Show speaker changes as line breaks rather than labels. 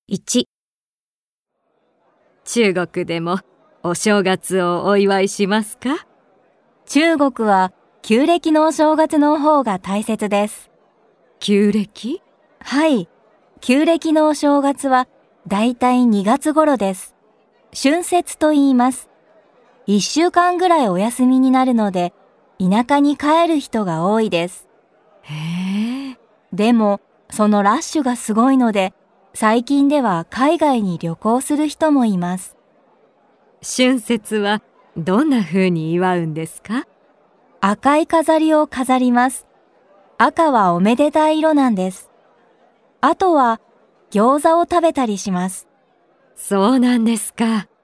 1、中国でもお正月をお祝いしますか？
中国は旧暦のお正月の方が大切です。
旧暦？
はい。旧暦のお正月はだいたい2月頃です。春節と言います。1週間ぐらいお休みになるので、田舎に帰る人が多いです。
へえ。
でも、そのラッシュがすごいので、最近では海外に旅行する人もいます。
春節はどんな風に祝うんですか？
赤い飾りを飾ります。赤はおめでたい色なんです。あとは餃子を食べたりします。
そうなんですか。